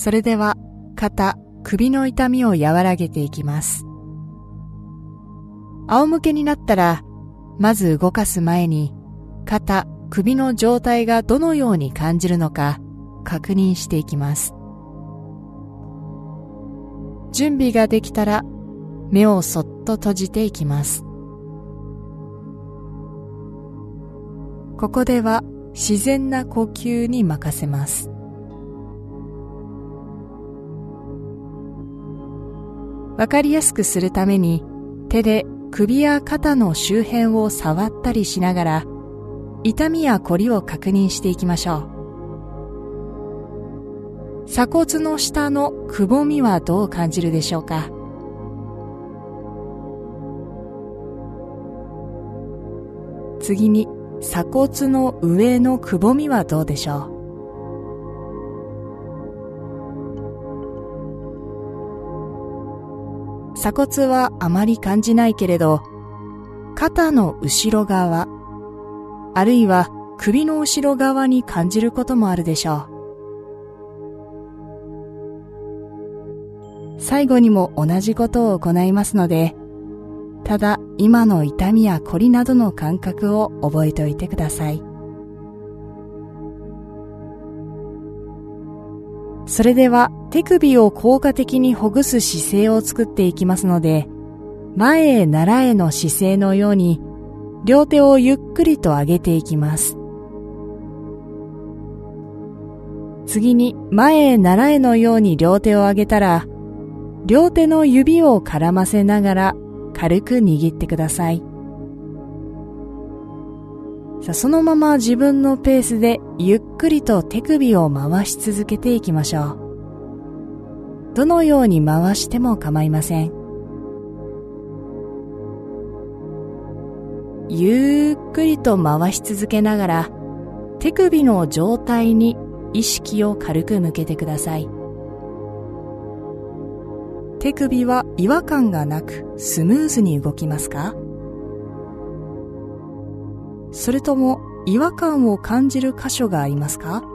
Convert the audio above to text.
それでは肩、首の痛みを和らげていきます。仰向けになったら、まず動かす前に肩、首の状態がどのように感じるのか確認していきます。準備ができたら目をそっと閉じていきます。ここでは自然な呼吸に任せます。わかりやすくするために手で首や肩の周辺を触ったりしながら痛みやこりを確認していきましょう。鎖骨の下のくぼみはどう感じるでしょうか。次に鎖骨の上のくぼみはどうでしょう。鎖骨はあまり感じないけれど、肩の後ろ側、あるいは首の後ろ側に感じることもあるでしょう。最後にも同じことを行いますので、ただ今の痛みやこりなどの感覚を覚えておいてください。それでは手首を効果的にほぐす姿勢を作っていきますので、前へ習えの姿勢のように両手をゆっくりと上げていきます。次に前へ習えのように両手を上げたら、両手の指を絡ませながら軽く握ってください。そのまま自分のペースでゆっくりと手首を回し続けていきましょう。どのように回しても構いません。ゆっくりと回し続けながら手首の状態に意識を軽く向けてください。手首は違和感がなくスムーズに動きますか？それとも違和感を感じる箇所がありますか？